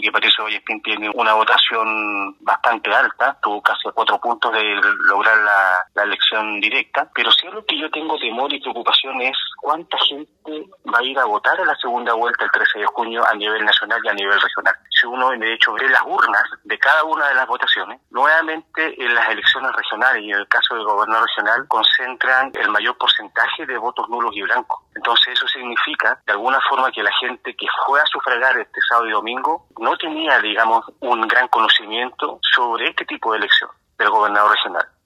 que Patricio Vallespín tiene una votación bastante alta, tuvo casi 4 puntos de lograr la elección directa, pero sí lo que yo tengo temor y preocupación es cuánta gente va a ir a votar a la segunda vuelta el 13 de junio a nivel nacional y a nivel regional. Si uno de hecho ve las urnas de cada una de las votaciones, nuevamente en las elecciones regionales y en el caso del gobernador regional concentran el mayor porcentaje de votos nulos y blancos. Entonces eso significa de alguna forma que la gente que fue a sufragar este sábado y domingo no tenía, digamos, un gran conocimiento sobre este tipo de elección del gobernador regional.